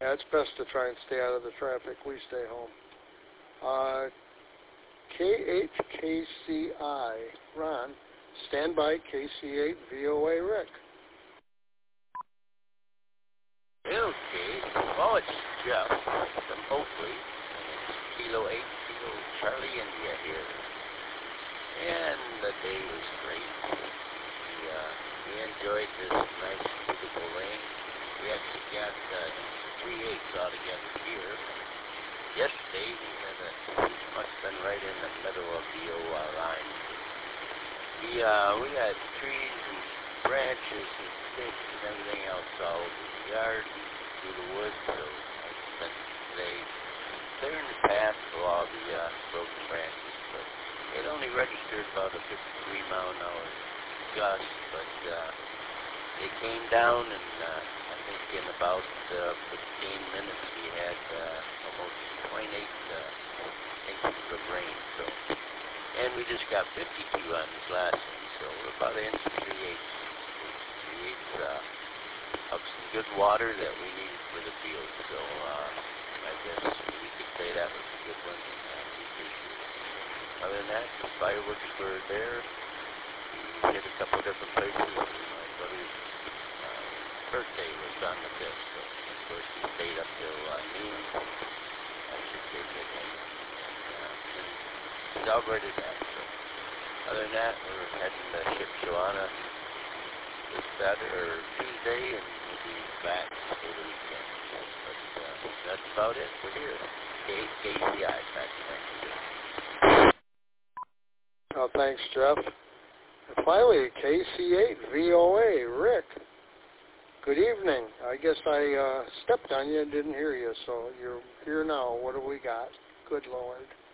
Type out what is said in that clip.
Yeah, it's best to try and stay out of the traffic. We stay home. KHKCI, Ron. Stand by, KC8 VOA Rick. Okay. Well, it's Jeff from Oakley. Kilo 8, Kilo Charlie India here. And the day was great. We enjoyed this nice, beautiful rain. We actually got 3/8 altogether here. Yesterday, we must have been right in the middle of the OR line. We had trees and branches and sticks and everything else all over the yard, through the woods, so I spent today clearing the path for all the broken branches, but it only registered about a 53-mile-an-hour gust, but it came down, and I think in about 15 minutes we had almost 0.8 inches of rain, so, and we just got 52 on this last one, so we're about an inch and 3/8 of some good water that we needed for the field, so I guess we could say that was a good one. We appreciate it. Other than that, the fireworks were there. We hit a couple different places. My brother's birthday was on the 5th, so of course we stayed up till noon. I should say midnight. And celebrated that. So other than that, we're heading to Shipshawana this Saturday or Tuesday, and we'll be back for the weekend. But that's about it for here. KCI back to Oh, thanks, Jeff. And finally, KC8 VOA Rick. Good evening. I guess I stepped on you and didn't hear you, so you're here now. What do we got? Good Lord.